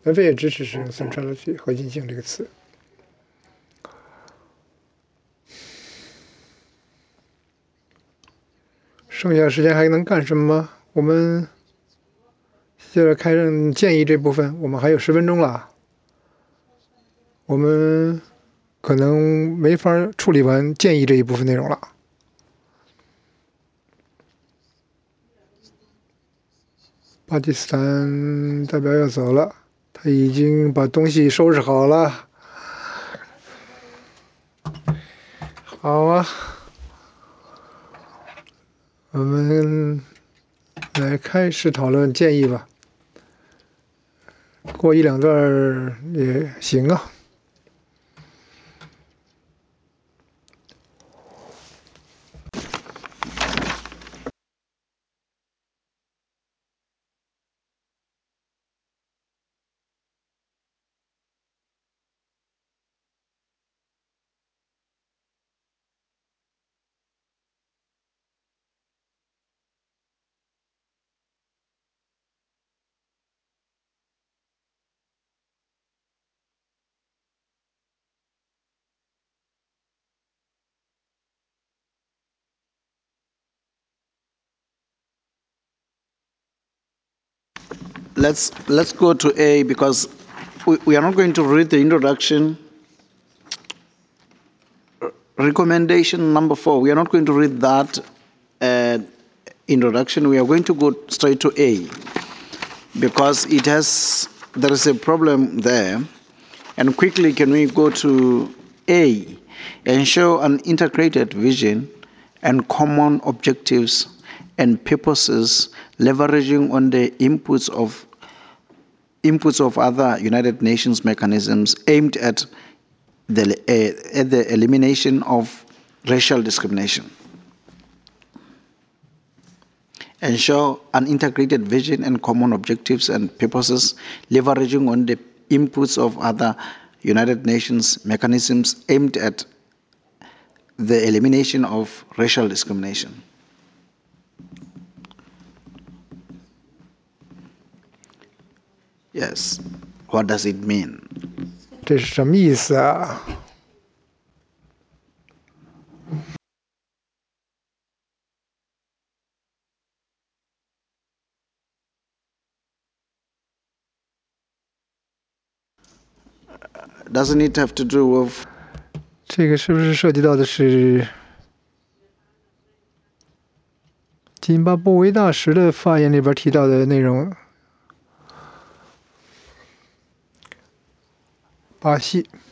文飞也支持使用 centrality 核心性这个词。剩下的时间还能干什么？我们接着开展建议这部分，我们还有10分钟了。我们可能没法处理完建议这一部分内容了。巴基斯坦代表要走了，他已经把东西收拾好了。好啊，我们来开始讨论建议吧。过1-2段也行啊。 Let's go to A because we are not going to read the introduction. Recommendation number 4. We are not going to read that introduction. We are going to go straight to A because there is a problem there. And quickly, can we go to A? Ensure an integrated vision and common objectives and purposes, leveraging on the inputs of other United Nations mechanisms aimed at the elimination of racial discrimination. Ensure an integrated vision and common objectives and purposes, leveraging on the inputs of other United Nations mechanisms aimed at the elimination of racial discrimination. Yes. What does it mean? 这是什么意思啊 ？Doesn't it have to do with 这个是不是涉及到的是津巴布韦大使的发言里边提到的内容？巴西